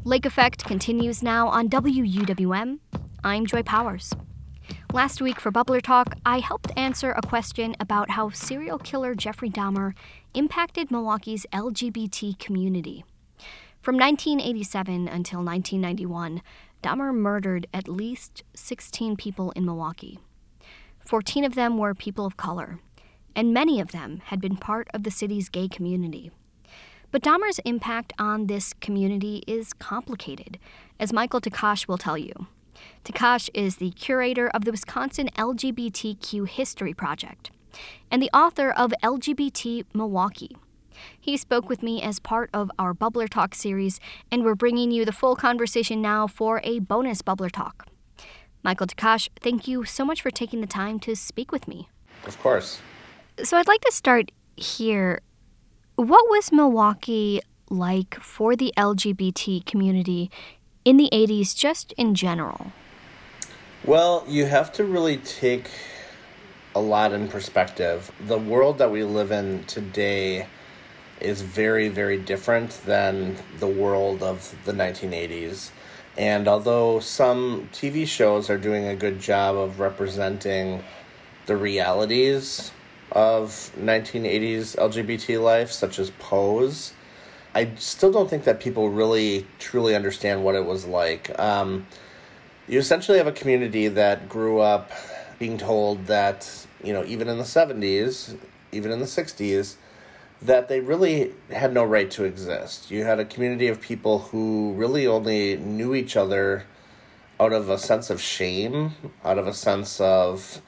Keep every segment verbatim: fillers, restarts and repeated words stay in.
Lake Effect continues now on W U W M. I'm Joy Powers. Last week for Bubbler Talk, I helped answer a question about how serial killer Jeffrey Dahmer impacted Milwaukee's L G B T community. From nineteen eighty-seven until nineteen ninety-one, Dahmer murdered at least sixteen people in Milwaukee. fourteen of them were people of color, and many of them had been part of the city's gay community. But Dahmer's impact on this community is complicated, as Michael Takash will tell you. Takash is the curator of the Wisconsin L G B T Q History Project and the author of L G B T Milwaukee. He spoke with me as part of our Bubbler Talk series, and we're bringing you the full conversation now for a bonus Bubbler Talk. Michael Takash, thank you so much for taking the time to speak with me. Of course. So I'd like to start here. What was Milwaukee like for the L G B T community in the eighties, just in general? Well, you have to really take a lot in perspective. The world that we live in today is very, very different than the world of the nineteen eighties. And although some T V shows are doing a good job of representing the realities of nineteen eighties L G B T life, such as Pose, I still don't think that people really truly understand what it was like. Um, you essentially have a community that grew up being told that, you know, even in the seventies, even in the sixties, that they really had no right to exist. You had a community of people who really only knew each other out of a sense of shame, out of a sense of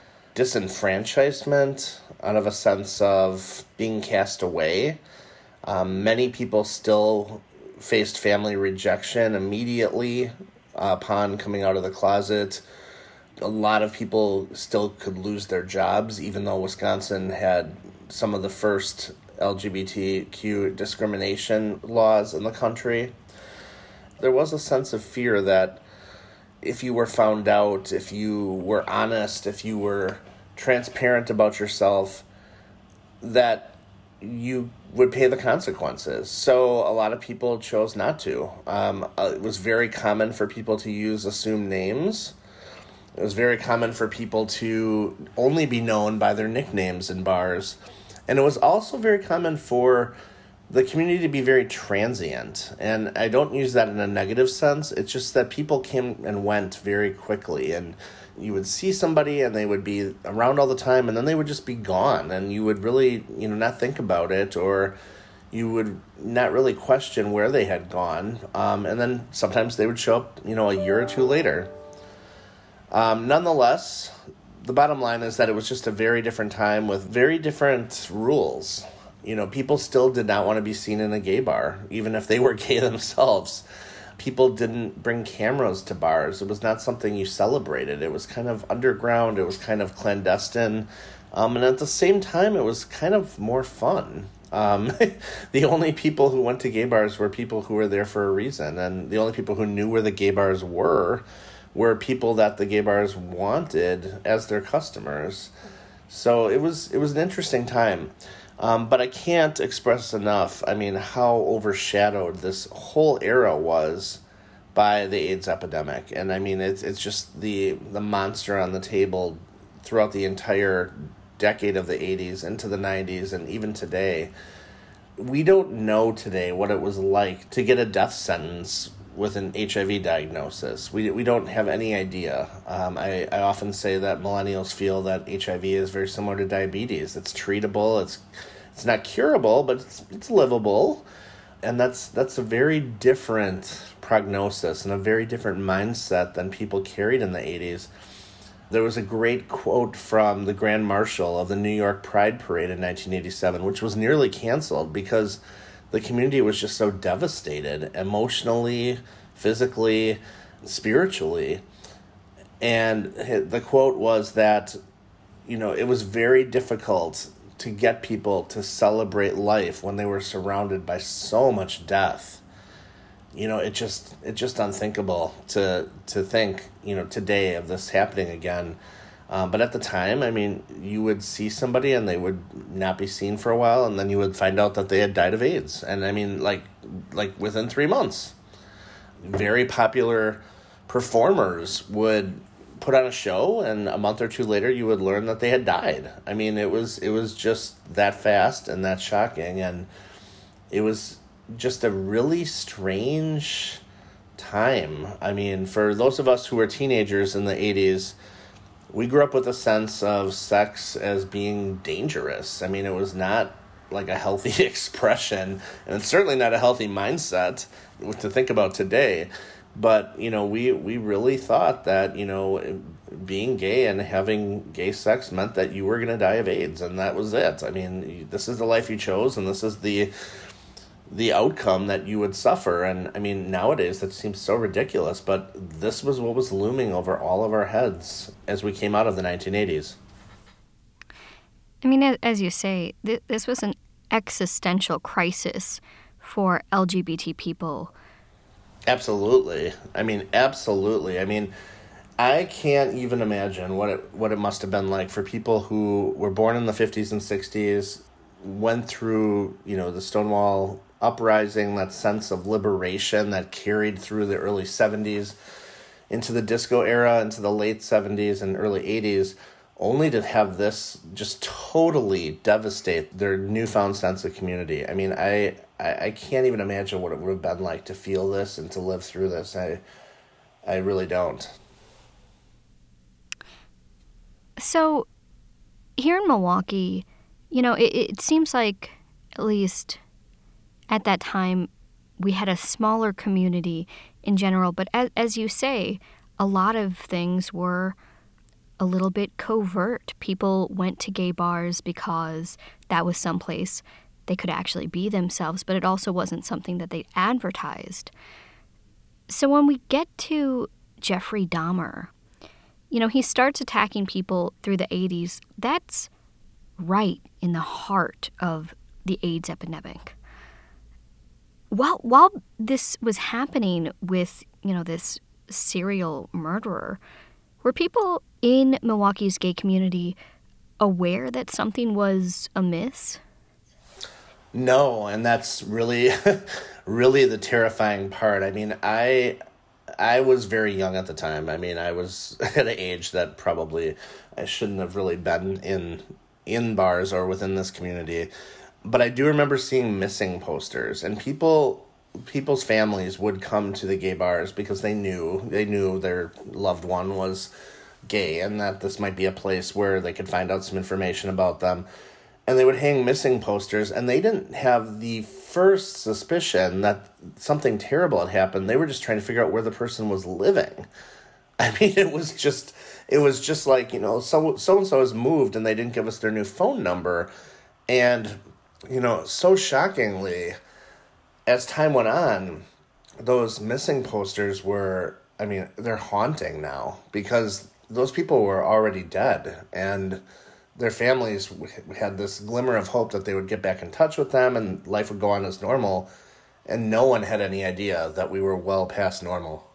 disenfranchisement, out of a sense of being cast away. Um, many people still faced family rejection immediately uh, upon coming out of the closet. A lot of people still could lose their jobs, even though Wisconsin had some of the first L G B T Q discrimination laws in the country. There was a sense of fear that if you were found out, if you were honest, if you were transparent about yourself, that you would pay the consequences. So a lot of people chose not to. Um, uh, it was very common for people to use assumed names. It was very common for people to only be known by their nicknames in bars. And it was also very common for the community to be very transient. And I don't use that in a negative sense. It's just that people came and went very quickly. And you would see somebody and they would be around all the time, and then they would just be gone. And you would really, you know, not think about it, or you would not really question where they had gone. Um, and then sometimes they would show up, you know, a year or two later. Um, nonetheless, the bottom line is that it was just a very different time with very different rules. You know, people still did not want to be seen in a gay bar, even if they were gay themselves. People didn't bring cameras to bars. It was not something you celebrated. It was kind of underground. It was kind of clandestine. Um, and at the same time, it was kind of more fun. Um, the only people who went to gay bars were people who were there for a reason. And the only people who knew where the gay bars were were people that the gay bars wanted as their customers. So it was it was an interesting time. Um, but I can't express enough, I mean, how overshadowed this whole era was by the AIDS epidemic. And I mean, it's it's just the the monster on the table throughout the entire decade of the eighties into the nineties and even today. We don't know today what it was like to get a death sentence with an H I V diagnosis. We we don't have any idea. Um, I, I often say that millennials feel that H I V is very similar to diabetes. It's treatable, it's it's not curable, but it's it's livable. And that's that's a very different prognosis and a very different mindset than people carried in the eighties. There was a great quote from the Grand Marshal of the New York Pride Parade in nineteen eighty-seven, which was nearly canceled because the community was just so devastated emotionally, physically, spiritually. And the quote was that, you know, it was very difficult to get people to celebrate life when they were surrounded by so much death. You know, it just it's just unthinkable to to think, you know, today of this happening again. Um, but at the time, I mean, you would see somebody and they would not be seen for a while, and then you would find out that they had died of AIDS. And I mean, like like within three months. very popular performers would put on a show, and a month or two later you would learn that they had died. I mean, it was it was just that fast and that shocking, and it was just a really strange time. I mean, for those of us who were teenagers in the eighties, we grew up with a sense of sex as being dangerous. I mean, it was not like a healthy expression, and it's certainly not a healthy mindset to think about today. But, you know, we, we really thought that, you know, being gay and having gay sex meant that you were going to die of AIDS, and that was it. I mean, this is the life you chose, and this is the the outcome that you would suffer. And, I mean, nowadays that seems so ridiculous, but this was what was looming over all of our heads as we came out of the nineteen eighties. I mean, as you say, th- this was an existential crisis for L G B T people. Absolutely. I mean, absolutely. I mean, I can't even imagine what it what it must have been like for people who were born in the fifties and sixties, went through, you know, the Stonewall uprising, that sense of liberation that carried through the early seventies into the disco era, into the late seventies and early eighties, only to have this just totally devastate their newfound sense of community. I mean, I, I, I can't even imagine what it would have been like to feel this and to live through this. I, I really don't. So, here in Milwaukee, you know, it, it seems like, at least at that time, we had a smaller community in general. But as, as you say, a lot of things were a little bit covert. People went to gay bars because that was someplace they could actually be themselves, but it also wasn't something that they advertised. So when we get to Jeffrey Dahmer, you know, he starts attacking people through the eighties. That's right in the heart of the AIDS epidemic. While, while this was happening with, you know, this serial murderer, were people in Milwaukee's gay community aware that something was amiss? No, and that's really, really the terrifying part. I mean, I, I was very young at the time. I mean, I was at an age that probably I shouldn't have really been in in bars or within this community. But I do remember seeing missing posters, and people, people's families would come to the gay bars because they knew they knew their loved one was gay and that this might be a place where they could find out some information about them. And they would hang missing posters, and they didn't have the first suspicion that something terrible had happened. They were just trying to figure out where the person was living. I mean, it was just, it was just like, you know, so, so-and-so has moved and they didn't give us their new phone number. And, you know, so shockingly, as time went on, those missing posters were, I mean, they're haunting now because those people were already dead, and their families had this glimmer of hope that they would get back in touch with them and life would go on as normal, and no one had any idea that we were well past normal.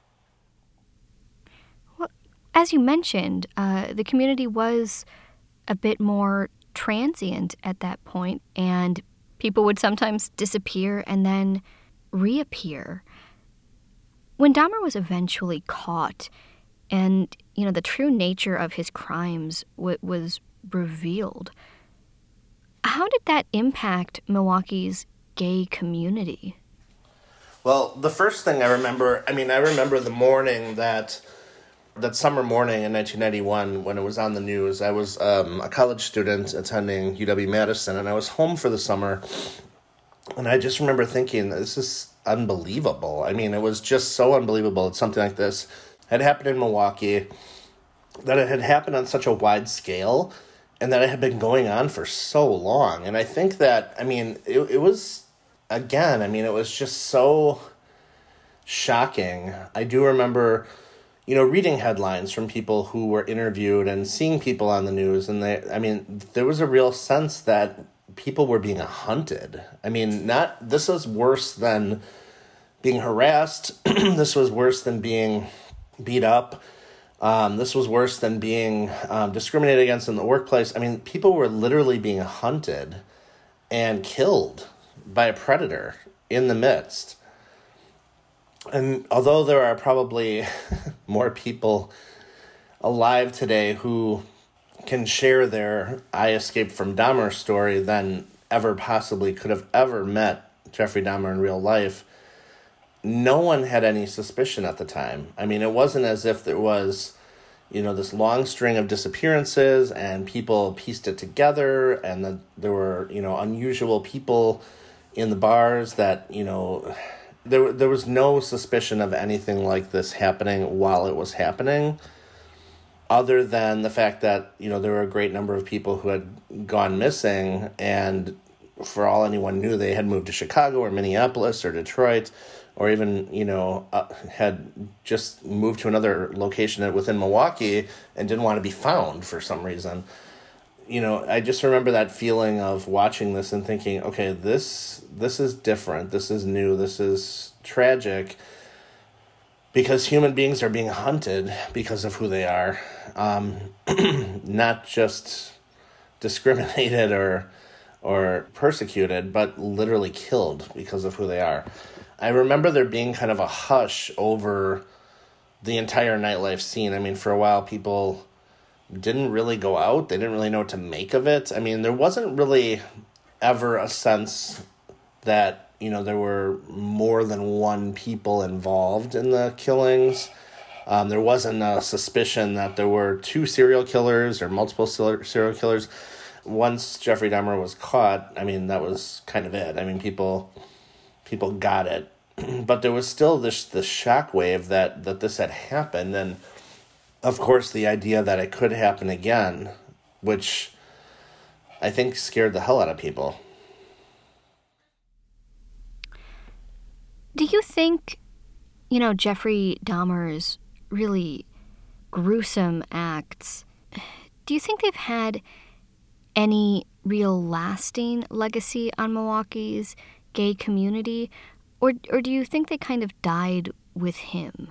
Well, as you mentioned, uh, the community was a bit more transient at that point, and people would sometimes disappear and then reappear. When Dahmer was eventually caught and, you know, the true nature of his crimes w- was revealed, how did that impact Milwaukee's gay community? Well, the first thing I remember, I mean, I remember the morning that, that summer morning in nineteen ninety-one when it was on the news. I was um, a college student attending U W-Madison, and I was home for the summer, and I just remember thinking, this is unbelievable. I mean, it was just so unbelievable that something like this had happened in Milwaukee, that it had happened on such a wide scale, and that it had been going on for so long. And I think that, I mean, it, it was, again, I mean, it was just so shocking. I do remember, you know, reading headlines from people who were interviewed and seeing people on the news, and they, I mean, there was a real sense that people were being hunted. I mean, not, this was worse than being harassed. This was worse than being beat up. Um, this was worse than being um, discriminated against in the workplace. I mean, people were literally being hunted and killed by a predator in the midst. And although there are probably more people alive today who can share their I escaped from Dahmer story than ever possibly could have ever met Jeffrey Dahmer in real life, no one had any suspicion at the time. I mean, it wasn't as if there was, you know, this long string of disappearances and people pieced it together and that there were, you know, unusual people in the bars that, you know, there there was no suspicion of anything like this happening while it was happening, other than the fact that, you know, there were a great number of people who had gone missing, and for all anyone knew, they had moved to Chicago or Minneapolis or Detroit, or even, you know, uh, had just moved to another location within Milwaukee and didn't want to be found for some reason. You know, I just remember that feeling of watching this and thinking, okay, this this is different, this is new, this is tragic, because human beings are being hunted because of who they are, um, not just discriminated or or persecuted, but literally killed because of who they are. I remember there being kind of a hush over the entire nightlife scene. I mean, for a while, people didn't really go out. They didn't really know what to make of it. I mean, there wasn't really ever a sense that, you know, there were more than one people involved in the killings. Um, there wasn't a suspicion that there were two serial killers or multiple serial killers. Once Jeffrey Dahmer was caught, I mean, that was kind of it. I mean, people people got it. But there was still this, this shockwave that, that this had happened. And, of course, the idea that it could happen again, which I think scared the hell out of people. Do you think, you know, Jeffrey Dahmer's really gruesome acts, do you think they've had any real lasting legacy on Milwaukee's gay community, or or do you think they kind of died with him?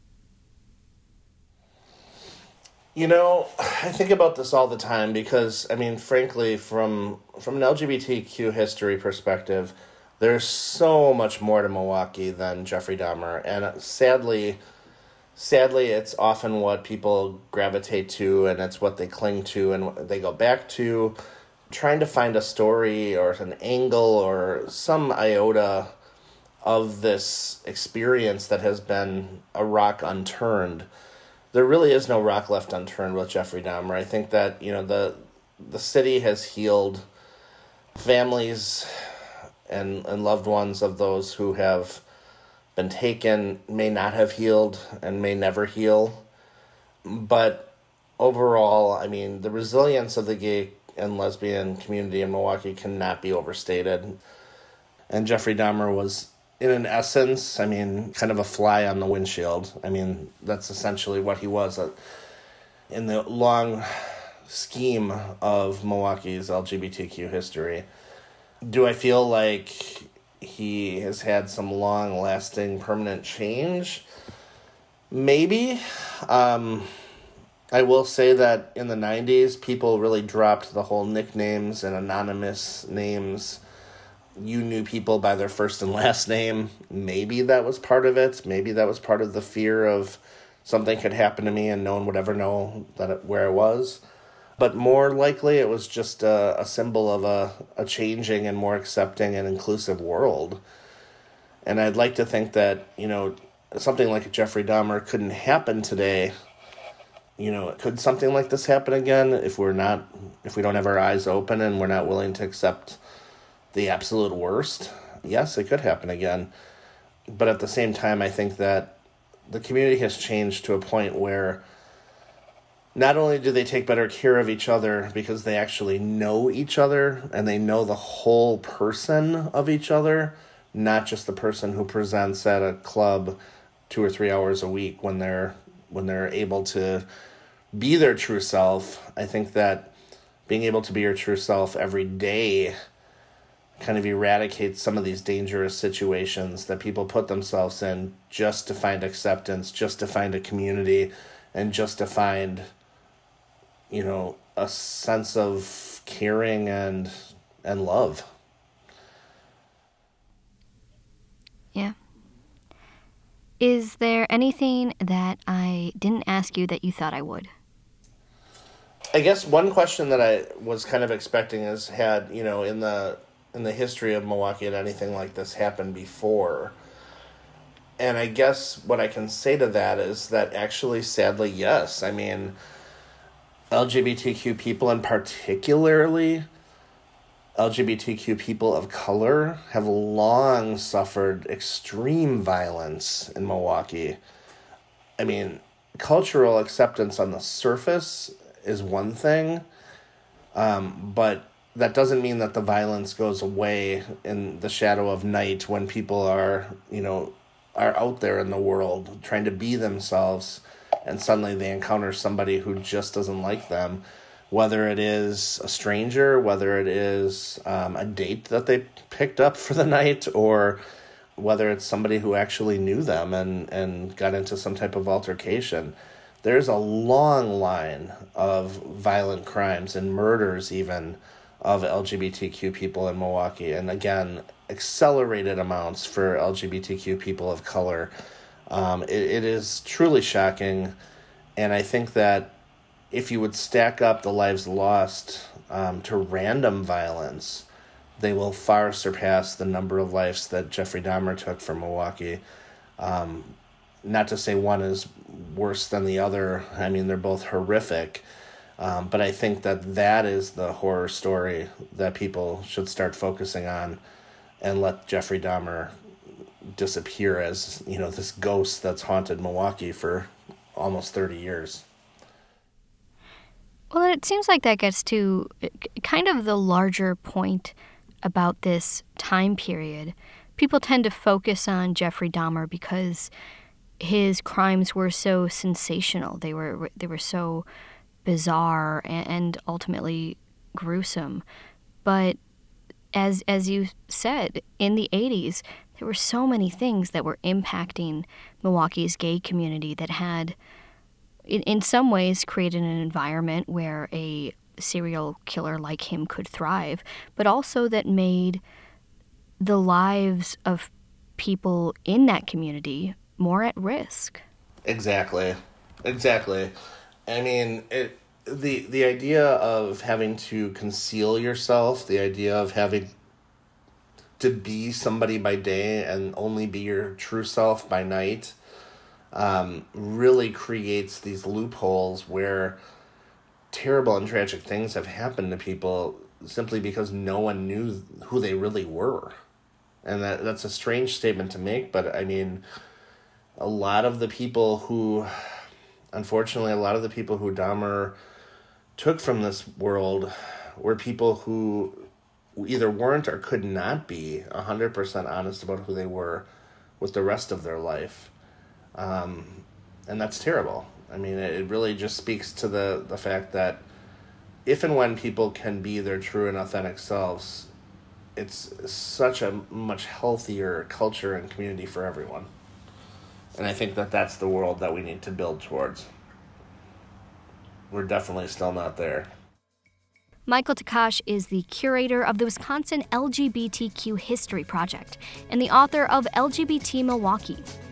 You know, I think about this all the time because, I mean, frankly, from from an L G B T Q history perspective, there's so much more to Milwaukee than Jeffrey Dahmer, and sadly, sadly, it's often what people gravitate to, and it's what they cling to, and what they go back to, trying to find a story or an angle or some iota of this experience that has been a rock unturned. There really is no rock left unturned with Jeffrey Dahmer. I think that, you know, the the city has healed families and, and loved ones of those who have been taken, may not have healed and may never heal. But overall, I mean, the resilience of the gay and lesbian community in Milwaukee cannot be overstated. And Jeffrey Dahmer was, in an essence, I mean, kind of a fly on the windshield. I mean, that's essentially what he was uh, in the long scheme of Milwaukee's L G B T Q history. Do I feel like he has had some long-lasting, permanent change? Maybe. Um, I will say that in the nineties, people really dropped the whole nicknames and anonymous names. You knew people by their first and last name. Maybe that was part of it. Maybe that was part of the fear of something could happen to me and no one would ever know that it, where I was. But more likely, it was just a, a symbol of a, a changing and more accepting and inclusive world. And I'd like to think that, you know, something like Jeffrey Dahmer couldn't happen today. You know, could something like this happen again if we're not, if we don't have our eyes open and we're not willing to accept the absolute worst? Yes, it could happen again. But at the same time, I think that the community has changed to a point where not only do they take better care of each other because they actually know each other and they know the whole person of each other, not just the person who presents at a club two or three hours a week when they're when they're able to be their true self. I think that being able to be your true self every day kind of eradicates some of these dangerous situations that people put themselves in just to find acceptance, just to find a community, and just to find, you know, a sense of caring and and love. Yeah. Is there anything that I didn't ask you that you thought I would? I guess one question that I was kind of expecting is, had, you know, in the in the history of Milwaukee, had anything like this happened before? And I guess what I can say to that is that actually, sadly, yes. I mean, L G B T Q people, and particularly L G B T Q people of color, have long suffered extreme violence in Milwaukee. I mean, cultural acceptance on the surface is one thing, um, but that doesn't mean that the violence goes away in the shadow of night when people are, you know, are out there in the world trying to be themselves, and suddenly they encounter somebody who just doesn't like them, whether it is a stranger, whether it is um, a date that they picked up for the night, or whether it's somebody who actually knew them and, and got into some type of altercation. There's a long line of violent crimes and murders even of L G B T Q people in Milwaukee. And again, accelerated amounts for L G B T Q people of color. Um, it, it is truly shocking. And I think that if you would stack up the lives lost um, to random violence, they will far surpass the number of lives that Jeffrey Dahmer took from Milwaukee. Um, not to say one is worse than the other. I mean, they're both horrific. Um, but I think that that is the horror story that people should start focusing on, and let Jeffrey Dahmer disappear as, you know, this ghost that's haunted Milwaukee for almost thirty years. Well, it seems like that gets to kind of the larger point about this time period. People tend to focus on Jeffrey Dahmer because his crimes were so sensational. They were they were so bizarre and ultimately gruesome. But as as you said, in the eighties, there were so many things that were impacting Milwaukee's gay community that had, in, in some ways, created an environment where a serial killer like him could thrive, but also that made the lives of people in that community more at risk. Exactly. Exactly. I mean, it, the the idea of having to conceal yourself, the idea of having to be somebody by day and only be your true self by night, um, really creates these loopholes where terrible and tragic things have happened to people simply because no one knew who they really were. And that that's a strange statement to make, but I mean, a lot of the people who... Unfortunately, a lot of the people who Dahmer took from this world were people who either weren't or could not be one hundred percent honest about who they were with the rest of their life. Um, and that's terrible. I mean, it really just speaks to the, the fact that if and when people can be their true and authentic selves, it's such a much healthier culture and community for everyone. And I think that that's the world that we need to build towards. We're definitely still not there. Michael Takash is the curator of the Wisconsin L G B T Q History Project and the author of L G B T Milwaukee,